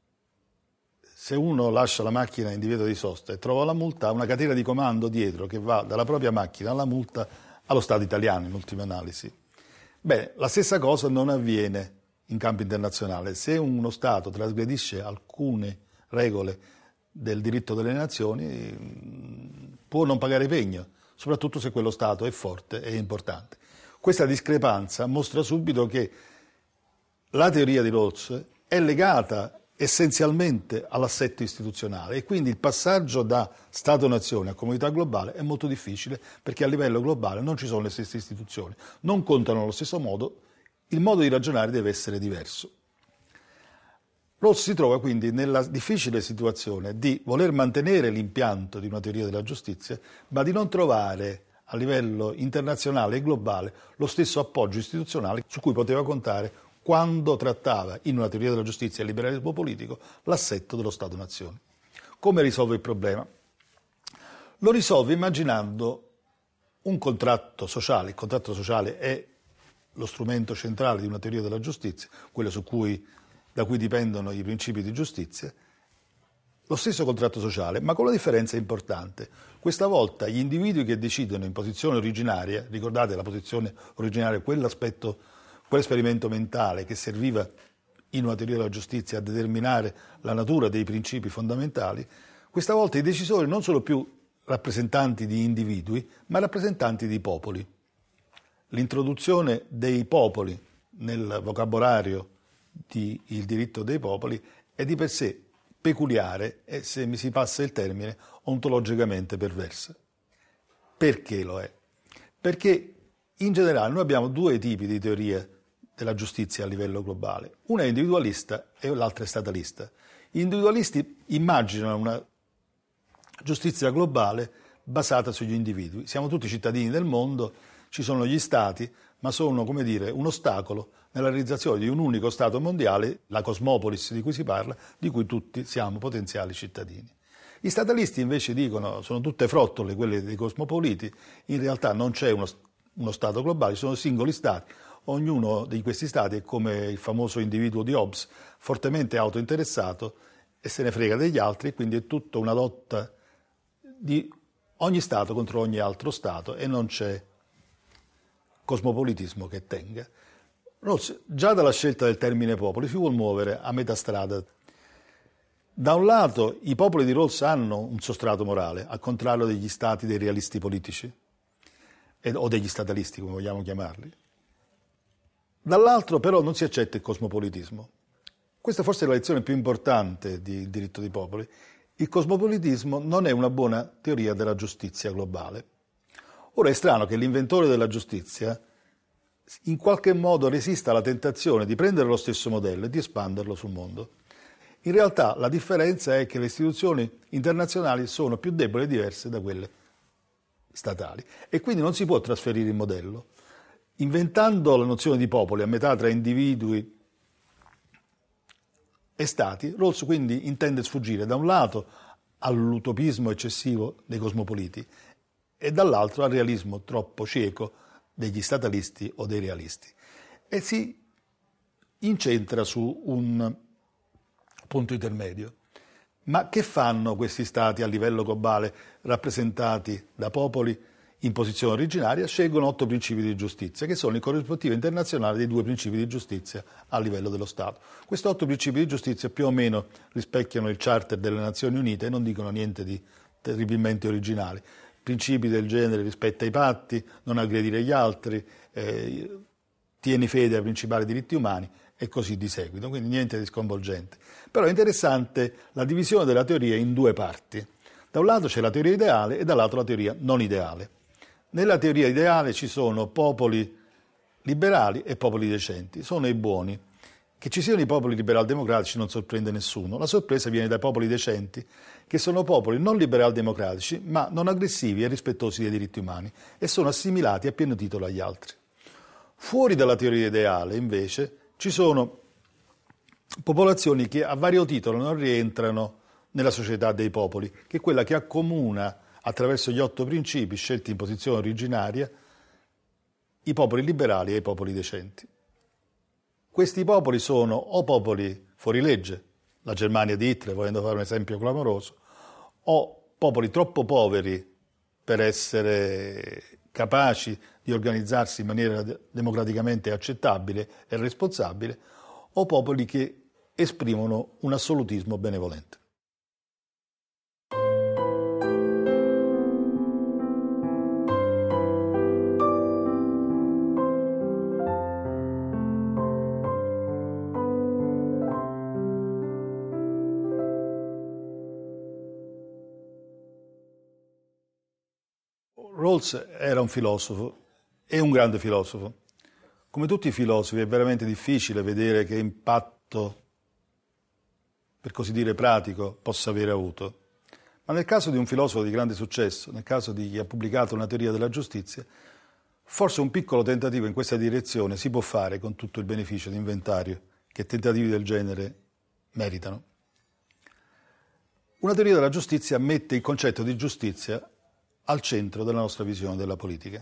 Se uno lascia la macchina in divieto di sosta e trova la multa, ha una catena di comando dietro che va dalla propria macchina alla multa allo Stato italiano, in ultima analisi. Beh, la stessa cosa non avviene in campo internazionale. Se uno Stato trasgredisce alcune regole del diritto delle nazioni, può non pagare pegno, soprattutto se quello Stato è forte e importante. Questa discrepanza mostra subito che la teoria di Rawls è legata essenzialmente all'assetto istituzionale e quindi il passaggio da Stato-nazione a comunità globale è molto difficile perché a livello globale non ci sono le stesse istituzioni, non contano allo stesso modo. Il modo di ragionare deve essere diverso. Rawls si trova quindi nella difficile situazione di voler mantenere l'impianto di una teoria della giustizia, ma di non trovare a livello internazionale e globale lo stesso appoggio istituzionale su cui poteva contare quando trattava in una teoria della giustizia e il liberalismo politico l'assetto dello Stato-nazione. Come risolve il problema? Lo risolve immaginando un contratto sociale. Il contratto sociale è lo strumento centrale di una teoria della giustizia, quello su cui, da cui dipendono i principi di giustizia, lo stesso contratto sociale, ma con una differenza importante. Questa volta gli individui che decidono in posizione originaria, ricordate la posizione originaria, quell'aspetto, quell'esperimento mentale che serviva in una teoria della giustizia a determinare la natura dei principi fondamentali, questa volta i decisori non sono più rappresentanti di individui, ma rappresentanti di popoli. L'introduzione dei popoli nel vocabolario del diritto dei popoli è di per sé peculiare e, se mi si passa il termine, ontologicamente perversa. Perché lo è? Perché in generale noi abbiamo due tipi di teoria della giustizia a livello globale. Una è individualista e l'altra è statalista. Gli individualisti immaginano una giustizia globale basata sugli individui. Siamo tutti cittadini del mondo. Ci sono gli stati, ma sono, come dire, un ostacolo nella realizzazione di un unico Stato mondiale, la cosmopolis di cui si parla, di cui tutti siamo potenziali cittadini. Gli statalisti invece dicono, sono tutte frottole quelle dei cosmopoliti, in realtà non c'è uno, uno Stato globale, sono singoli Stati, ognuno di questi Stati è come il famoso individuo di Hobbes, fortemente autointeressato e se ne frega degli altri, quindi è tutta una lotta di ogni Stato contro ogni altro Stato e non c'è cosmopolitismo che tenga. Rawls, già dalla scelta del termine popoli, si vuol muovere a metà strada. Da un lato, i popoli di Rawls hanno un sostrato morale, al contrario degli stati dei realisti politici, o degli statalisti, come vogliamo chiamarli. Dall'altro, però, non si accetta il cosmopolitismo. Questa forse è la lezione più importante del diritto dei popoli. Il cosmopolitismo non è una buona teoria della giustizia globale. Ora è strano che l'inventore della giustizia in qualche modo resista alla tentazione di prendere lo stesso modello e di espanderlo sul mondo. In realtà la differenza è che le istituzioni internazionali sono più deboli e diverse da quelle statali e quindi non si può trasferire il modello. Inventando la nozione di popoli a metà tra individui e stati, Rawls quindi intende sfuggire da un lato all'utopismo eccessivo dei cosmopoliti e dall'altro al realismo troppo cieco degli statalisti o dei realisti. E si incentra su un punto intermedio. Ma che fanno questi stati a livello globale rappresentati da popoli in posizione originaria? Scelgono otto principi di giustizia, che sono il corrispettivo internazionale dei due principi di giustizia a livello dello Stato. Questi otto principi di giustizia più o meno rispecchiano il Charter delle Nazioni Unite e non dicono niente di terribilmente originale. Principi del genere: rispetta i patti, non aggredire gli altri, eh, tieni fede ai principali diritti umani e così di seguito, quindi niente di sconvolgente. Però è interessante la divisione della teoria in due parti. Da un lato c'è la teoria ideale e dall'altro la teoria non ideale. Nella teoria ideale ci sono popoli liberali e popoli decenti, sono i buoni. Che ci siano i popoli liberal-democratici non sorprende nessuno, la sorpresa viene dai popoli decenti, che sono popoli non liberal-democratici, ma non aggressivi e rispettosi dei diritti umani e sono assimilati a pieno titolo agli altri. Fuori dalla teoria ideale, invece, ci sono popolazioni che a vario titolo non rientrano nella società dei popoli, che è quella che accomuna, attraverso gli otto principi scelti in posizione originaria, i popoli liberali e i popoli decenti. Questi popoli sono o popoli fuorilegge, la Germania di Hitler, volendo fare un esempio clamoroso, o popoli troppo poveri per essere capaci di organizzarsi in maniera democraticamente accettabile e responsabile, o popoli che esprimono un assolutismo benevolente. Rawls era un filosofo, è un grande filosofo. Come tutti i filosofi è veramente difficile vedere che impatto, per così dire pratico, possa avere avuto. Ma nel caso di un filosofo di grande successo, nel caso di chi ha pubblicato una teoria della giustizia, forse un piccolo tentativo in questa direzione si può fare con tutto il beneficio di inventario che tentativi del genere meritano. Una teoria della giustizia mette il concetto di giustizia al centro della nostra visione della politica.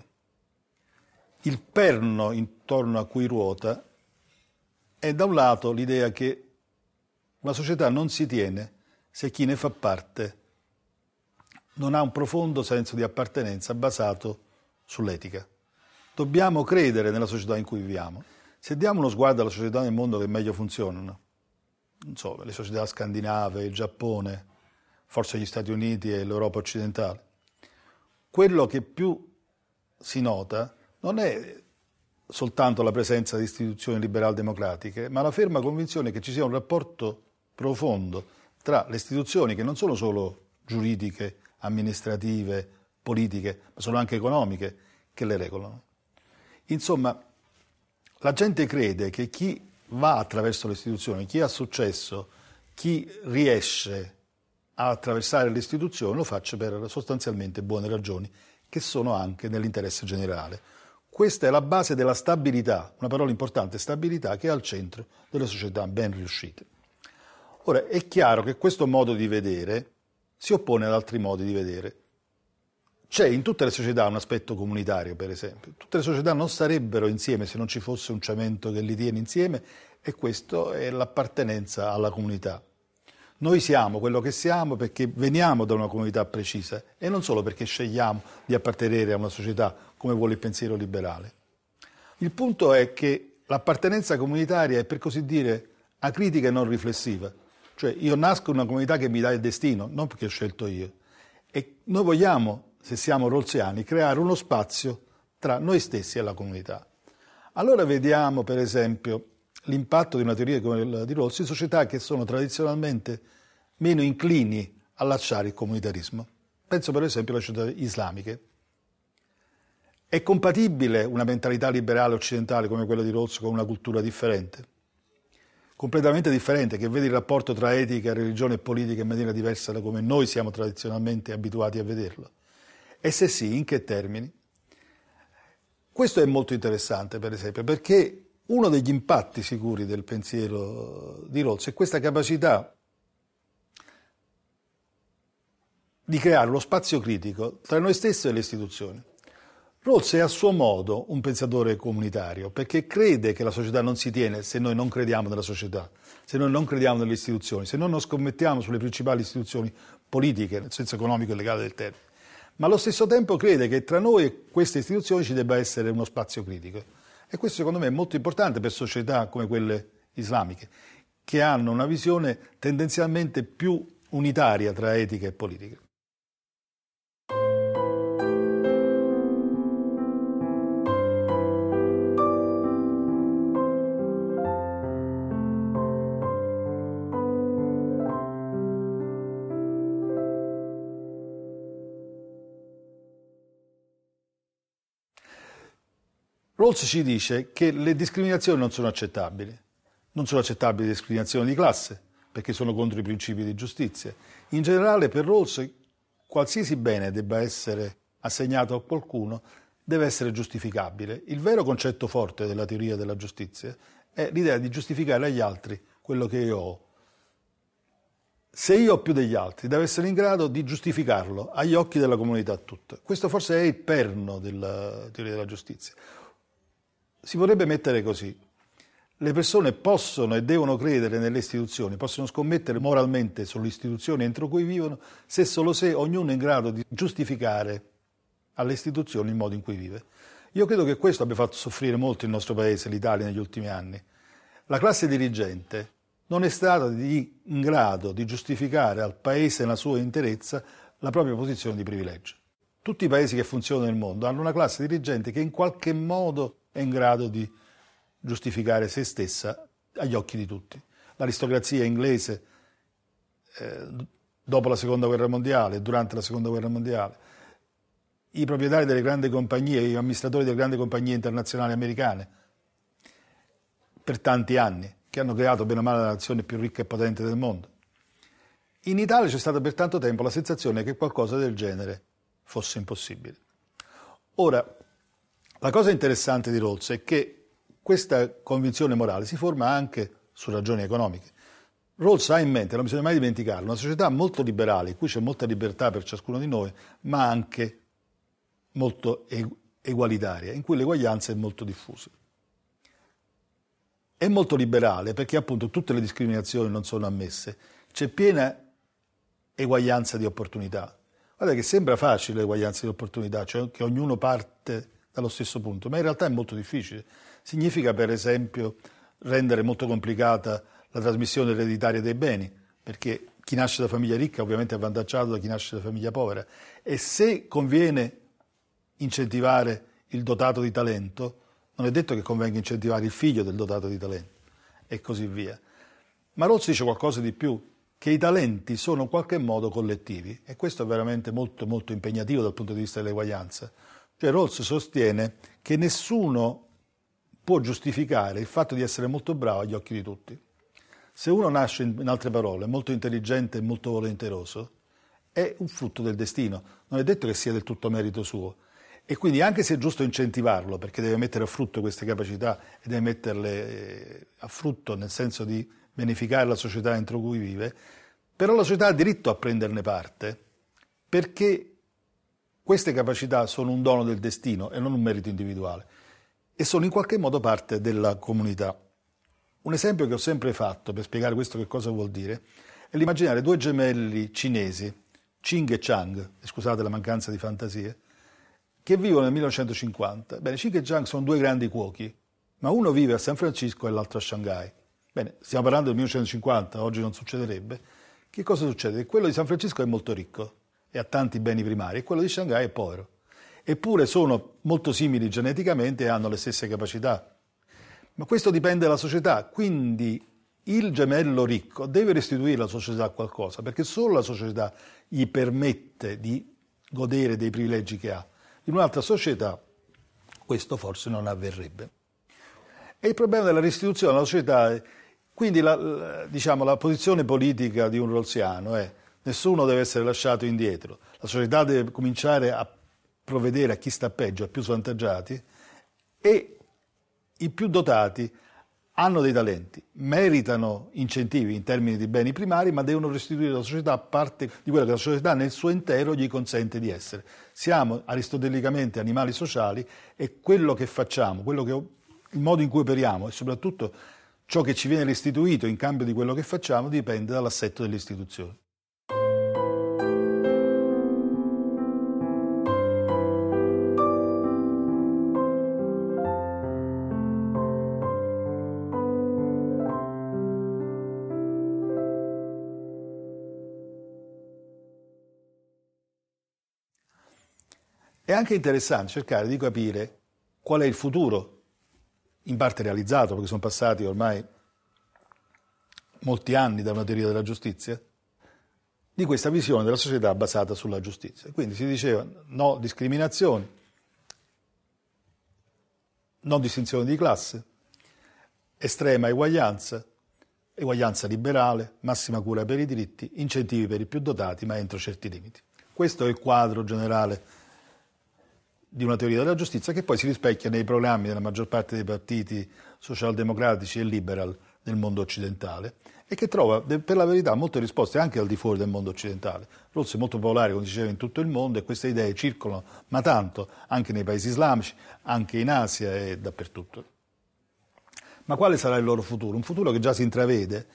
Il perno intorno a cui ruota è da un lato l'idea che una società non si tiene se chi ne fa parte non ha un profondo senso di appartenenza basato sull'etica. Dobbiamo credere nella società in cui viviamo. Se diamo uno sguardo alla società nel mondo che meglio funzionano, non so, le società scandinave, il Giappone, forse gli Stati Uniti e l'Europa occidentale, quello che più si nota non è soltanto la presenza di istituzioni liberal-democratiche, ma la ferma convinzione che ci sia un rapporto profondo tra le istituzioni, che non sono solo giuridiche, amministrative, politiche, ma sono anche economiche, che le regolano. Insomma, la gente crede che chi va attraverso le istituzioni, chi ha successo, chi riesce a attraversare le istituzioni lo faccia per sostanzialmente buone ragioni, che sono anche nell'interesse generale. Questa è la base della stabilità, una parola importante, stabilità, che è al centro delle società ben riuscite. Ora, è chiaro che questo modo di vedere si oppone ad altri modi di vedere. C'è in tutte le società un aspetto comunitario, per esempio. Tutte le società non starebbero insieme se non ci fosse un cemento che li tiene insieme, e questo è l'appartenenza alla comunità. Noi siamo quello che siamo perché veniamo da una comunità precisa e non solo perché scegliamo di appartenere a una società come vuole il pensiero liberale. Il punto è che l'appartenenza comunitaria è, per così dire, acritica e non riflessiva. Cioè io nasco in una comunità che mi dà il destino, non perché ho scelto io. E noi vogliamo, se siamo rawlsiani, creare uno spazio tra noi stessi e la comunità. Allora vediamo, per esempio, l'impatto di una teoria come quella di Rawls in società che sono tradizionalmente meno inclini a lasciare il comunitarismo. Penso per esempio alle società islamiche. È compatibile una mentalità liberale occidentale come quella di Rawls con una cultura differente? Completamente differente, che vede il rapporto tra etica, religione e politica in maniera diversa da come noi siamo tradizionalmente abituati a vederlo? E se sì, in che termini? Questo è molto interessante, per esempio, perché uno degli impatti sicuri del pensiero di Rawls è questa capacità di creare lo spazio critico tra noi stessi e le istituzioni. Rawls è a suo modo un pensatore comunitario, perché crede che la società non si tiene se noi non crediamo nella società, se noi non crediamo nelle istituzioni, se noi non scommettiamo sulle principali istituzioni politiche, nel senso economico e legale del termine. Ma allo stesso tempo crede che tra noi e queste istituzioni ci debba essere uno spazio critico. E questo secondo me è molto importante per società come quelle islamiche, che hanno una visione tendenzialmente più unitaria tra etica e politica. Rawls ci dice che le discriminazioni non sono accettabili. Non sono accettabili le discriminazioni di classe, perché sono contro i principi di giustizia. In generale, per Rawls, qualsiasi bene debba essere assegnato a qualcuno deve essere giustificabile. Il vero concetto forte della teoria della giustizia è l'idea di giustificare agli altri quello che io ho. Se io ho più degli altri, devo essere in grado di giustificarlo agli occhi della comunità tutta. Questo forse è il perno della teoria della giustizia. Si potrebbe mettere così. Le persone possono e devono credere nelle istituzioni, possono scommettere moralmente sulle istituzioni entro cui vivono, se solo se ognuno è in grado di giustificare alle istituzioni il modo in cui vive. Io credo che questo abbia fatto soffrire molto il nostro paese, l'Italia, negli ultimi anni. La classe dirigente non è stata di, in grado di giustificare al paese nella sua interezza la propria posizione di privilegio. Tutti i paesi che funzionano nel mondo hanno una classe dirigente che in qualche modo è in grado di giustificare se stessa agli occhi di tutti. L'aristocrazia inglese eh, dopo la Seconda Guerra Mondiale, durante la Seconda Guerra Mondiale, i proprietari delle grandi compagnie, gli amministratori delle grandi compagnie internazionali americane, per tanti anni, che hanno creato bene o male la nazione più ricca e potente del mondo. In Italia c'è stata per tanto tempo la sensazione che qualcosa del genere fosse impossibile. Ora, la cosa interessante di Rawls è che questa convinzione morale si forma anche su ragioni economiche. Rawls ha in mente, non bisogna mai dimenticarlo, una società molto liberale, in cui c'è molta libertà per ciascuno di noi, ma anche molto egualitaria, in cui l'eguaglianza è molto diffusa. È molto liberale perché appunto tutte le discriminazioni non sono ammesse, c'è piena eguaglianza di opportunità. Guarda che sembra facile l'eguaglianza di opportunità, cioè che ognuno parte dallo stesso punto, ma in realtà è molto difficile. Significa per esempio rendere molto complicata la trasmissione ereditaria dei beni, perché chi nasce da famiglia ricca ovviamente è avvantaggiato da chi nasce da famiglia povera, e se conviene incentivare il dotato di talento, non è detto che convenga incentivare il figlio del dotato di talento, e così via. Ma Rawls dice qualcosa di più, che i talenti sono in qualche modo collettivi, e questo è veramente molto, molto impegnativo dal punto di vista dell'eguaglianza. Cioè Rawls sostiene che nessuno può giustificare il fatto di essere molto bravo agli occhi di tutti. Se uno nasce, in altre parole, molto intelligente e molto volenteroso, è un frutto del destino, non è detto che sia del tutto merito suo. E quindi anche se è giusto incentivarlo, perché deve mettere a frutto queste capacità e deve metterle a frutto nel senso di beneficare la società entro cui vive, però la società ha diritto a prenderne parte, perché queste capacità sono un dono del destino e non un merito individuale, e sono in qualche modo parte della comunità. Un esempio che ho sempre fatto per spiegare questo che cosa vuol dire è l'immaginare due gemelli cinesi, Ching e Chang, scusate la mancanza di fantasie, che vivono nel millenovecentocinquanta. Bene, Ching e Chang sono due grandi cuochi, ma uno vive a San Francisco e l'altro a Shanghai. Bene, stiamo parlando del millenovecentocinquanta, oggi non succederebbe. Che cosa succede? Che quello di San Francisco è molto ricco e ha tanti beni primari, e quello di Shanghai è povero. Eppure sono molto simili geneticamente e hanno le stesse capacità. Ma questo dipende dalla società, quindi il gemello ricco deve restituire alla società qualcosa, perché solo la società gli permette di godere dei privilegi che ha. In un'altra società questo forse non avverrebbe. E il problema della restituzione alla società è, quindi la, diciamo, la posizione politica di un rawlsiano è: nessuno deve essere lasciato indietro, la società deve cominciare a provvedere a chi sta peggio, a più svantaggiati, e i più dotati hanno dei talenti, meritano incentivi in termini di beni primari, ma devono restituire alla società parte di quello che la società nel suo intero gli consente di essere. Siamo aristotelicamente animali sociali, e quello che facciamo, quello che, il modo in cui operiamo e soprattutto ciò che ci viene restituito in cambio di quello che facciamo dipende dall'assetto delle istituzioni. È anche interessante cercare di capire qual è il futuro, in parte realizzato, perché sono passati ormai molti anni da una teoria della giustizia, di questa visione della società basata sulla giustizia. Quindi si diceva no discriminazioni, non distinzione di classe, estrema eguaglianza, eguaglianza liberale, massima cura per i diritti, incentivi per i più dotati, ma entro certi limiti. Questo è il quadro generale di una teoria della giustizia che poi si rispecchia nei programmi della maggior parte dei partiti socialdemocratici e liberal del mondo occidentale e che trova per la verità molte risposte anche al di fuori del mondo occidentale. Rawls è molto popolare, come diceva, in tutto il mondo e queste idee circolano, ma tanto, anche nei paesi islamici, anche in Asia e dappertutto. Ma quale sarà il loro futuro? Un futuro che già si intravede.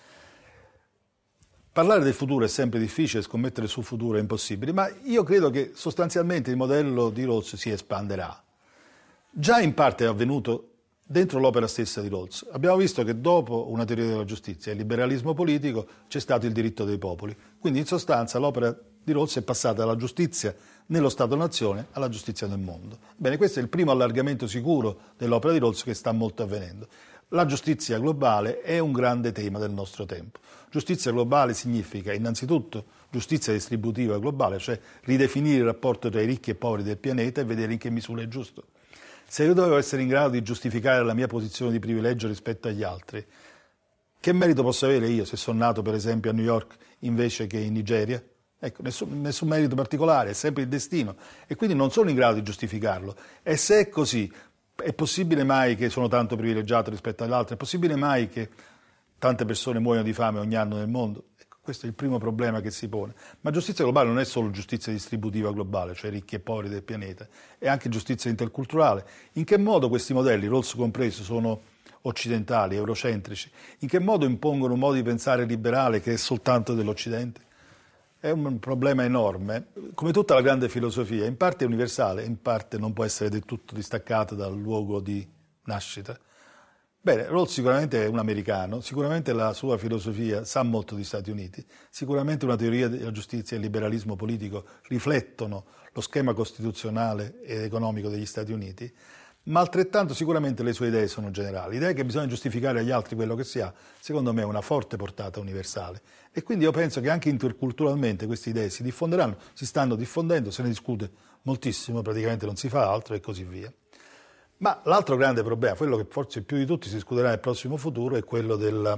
Parlare del futuro è sempre difficile, scommettere sul futuro è impossibile, ma io credo che sostanzialmente il modello di Rawls si espanderà. Già in parte è avvenuto dentro l'opera stessa di Rawls. Abbiamo visto che dopo una teoria della giustizia e il liberalismo politico c'è stato il diritto dei popoli. Quindi in sostanza l'opera di Rawls è passata dalla giustizia nello Stato-nazione alla giustizia nel mondo. Bene, questo è il primo allargamento sicuro dell'opera di Rawls che sta molto avvenendo. La giustizia globale è un grande tema del nostro tempo. Giustizia globale significa innanzitutto giustizia distributiva globale, cioè ridefinire il rapporto tra i ricchi e i poveri del pianeta e vedere in che misura è giusto. Se io dovevo essere in grado di giustificare la mia posizione di privilegio rispetto agli altri, che merito posso avere io se sono nato per esempio a New York invece che in Nigeria? Ecco, nessun, nessun merito particolare, è sempre il destino e quindi non sono in grado di giustificarlo. E se è così, è possibile mai che sono tanto privilegiato rispetto agli altri? È possibile mai che tante persone muoiono di fame ogni anno nel mondo? Ecco, questo è il primo problema che si pone. Ma giustizia globale non è solo giustizia distributiva globale, cioè ricchi e poveri del pianeta, è anche giustizia interculturale. In che modo questi modelli, Rawls compreso, sono occidentali, eurocentrici? In che modo impongono un modo di pensare liberale che è soltanto dell'Occidente? È un problema enorme. Come tutta la grande filosofia, in parte è universale, in parte non può essere del tutto distaccata dal luogo di nascita. Bene, Rawls sicuramente è un americano, sicuramente la sua filosofia sa molto di Stati Uniti, sicuramente una teoria della giustizia e il liberalismo politico riflettono lo schema costituzionale ed economico degli Stati Uniti, ma altrettanto sicuramente le sue idee sono generali. L'idea che bisogna giustificare agli altri quello che si ha, secondo me, è una forte portata universale. E quindi io penso che anche interculturalmente queste idee si diffonderanno, si stanno diffondendo, se ne discute moltissimo, praticamente non si fa altro e così via. Ma l'altro grande problema, quello che forse più di tutti si discuterà nel prossimo futuro, è quello della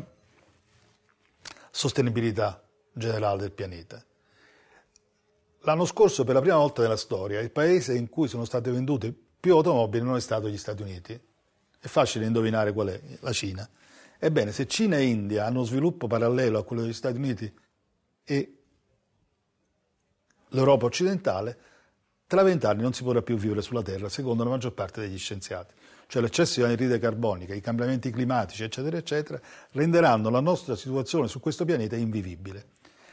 sostenibilità generale del pianeta. L'anno scorso, per la prima volta nella storia, il paese in cui sono state vendute più automobili non è stato gli Stati Uniti. È facile indovinare qual è, la Cina. Ebbene, se Cina e India hanno uno sviluppo parallelo a quello degli Stati Uniti e l'Europa occidentale, tra vent'anni non si potrà più vivere sulla Terra, secondo la maggior parte degli scienziati. Cioè l'eccesso di anidride carbonica, i cambiamenti climatici, eccetera, eccetera, renderanno la nostra situazione su questo pianeta invivibile.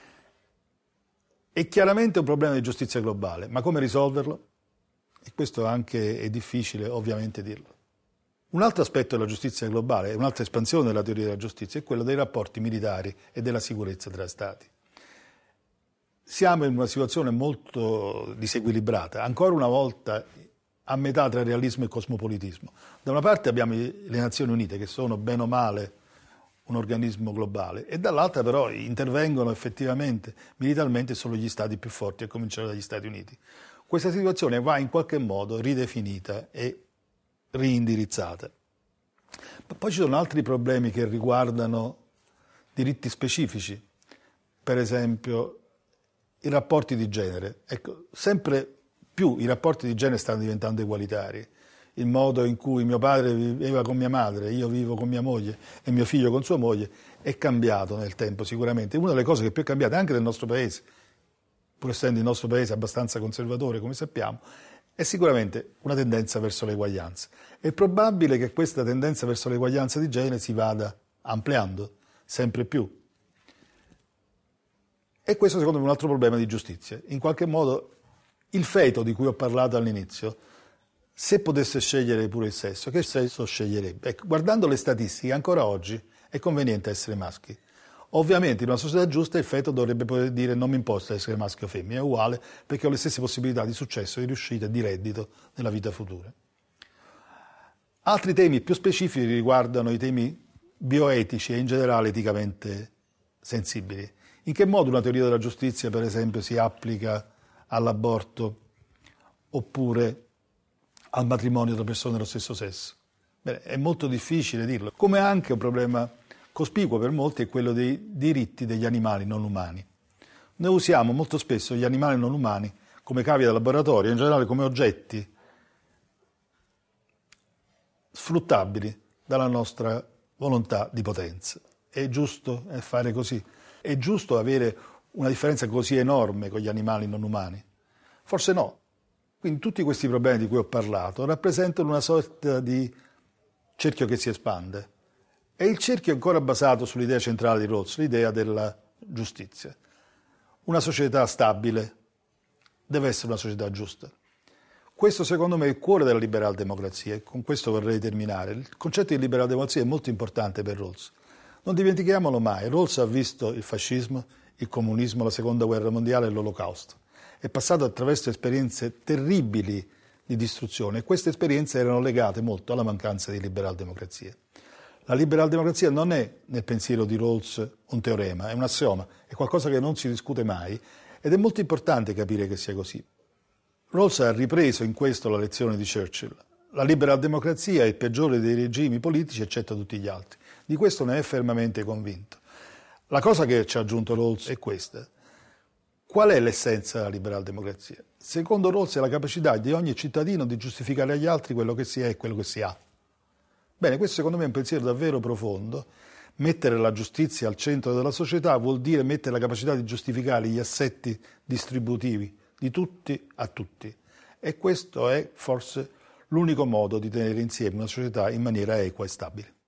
È chiaramente un problema di giustizia globale, ma come risolverlo? E questo anche è difficile ovviamente dirlo. Un altro aspetto della giustizia globale, un'altra espansione della teoria della giustizia, è quello dei rapporti militari e della sicurezza tra Stati. Siamo in una situazione molto disequilibrata, ancora una volta a metà tra realismo e cosmopolitismo. Da una parte abbiamo le Nazioni Unite, che sono bene o male un organismo globale, e dall'altra però intervengono effettivamente militarmente solo gli Stati più forti, a cominciare dagli Stati Uniti. Questa situazione va in qualche modo ridefinita e riindirizzata. Ma poi ci sono altri problemi che riguardano diritti specifici, per esempio i rapporti di genere. Ecco, sempre più i rapporti di genere stanno diventando egualitari. Il modo in cui mio padre viveva con mia madre, io vivo con mia moglie e mio figlio con sua moglie è cambiato nel tempo sicuramente. Una delle cose che più è cambiata anche nel nostro paese, pur essendo il nostro paese abbastanza conservatore, come sappiamo, è sicuramente una tendenza verso l'eguaglianza. È probabile che questa tendenza verso l'eguaglianza di genere si vada ampliando sempre più. E questo secondo me è un altro problema di giustizia. In qualche modo il feto di cui ho parlato all'inizio, se potesse scegliere pure il sesso, che sesso sceglierebbe? Ecco, guardando le statistiche, ancora oggi è conveniente essere maschi. Ovviamente in una società giusta il feto dovrebbe poter dire non mi importa essere maschio o femmina, è uguale perché ho le stesse possibilità di successo, di riuscita e di reddito nella vita futura. Altri temi più specifici riguardano i temi bioetici e in generale eticamente sensibili. In che modo una teoria della giustizia, per esempio, si applica all'aborto oppure al matrimonio tra persone dello stesso sesso? Bene, è molto difficile dirlo, come anche un problema cospicuo per molti è quello dei diritti degli animali non umani. Noi usiamo molto spesso gli animali non umani come cavi da laboratorio, in generale come oggetti sfruttabili dalla nostra volontà di potenza. È giusto fare così? È giusto avere una differenza così enorme con gli animali non umani? Forse no. Quindi tutti questi problemi di cui ho parlato rappresentano una sorta di cerchio che si espande. E il cerchio è ancora basato sull'idea centrale di Rawls, l'idea della giustizia. Una società stabile deve essere una società giusta. Questo secondo me è il cuore della liberal democrazia e con questo vorrei terminare. Il concetto di liberal democrazia è molto importante per Rawls. Non dimentichiamolo mai, Rawls ha visto il fascismo, il comunismo, la seconda guerra mondiale e l'olocausto. È passato attraverso esperienze terribili di distruzione e queste esperienze erano legate molto alla mancanza di liberal democrazia. La liberal democrazia non è nel pensiero di Rawls un teorema, è un assioma, è qualcosa che non si discute mai ed è molto importante capire che sia così. Rawls ha ripreso in questo la lezione di Churchill. La liberal democrazia è il peggiore dei regimi politici eccetto tutti gli altri. Di questo ne è fermamente convinto. La cosa che ci ha aggiunto Rawls è questa. Qual è l'essenza della liberal democrazia? Secondo Rawls è la capacità di ogni cittadino di giustificare agli altri quello che si è e quello che si ha. Bene, questo secondo me è un pensiero davvero profondo. Mettere la giustizia al centro della società vuol dire mettere la capacità di giustificare gli assetti distributivi di tutti a tutti. E questo è forse l'unico modo di tenere insieme una società in maniera equa e stabile.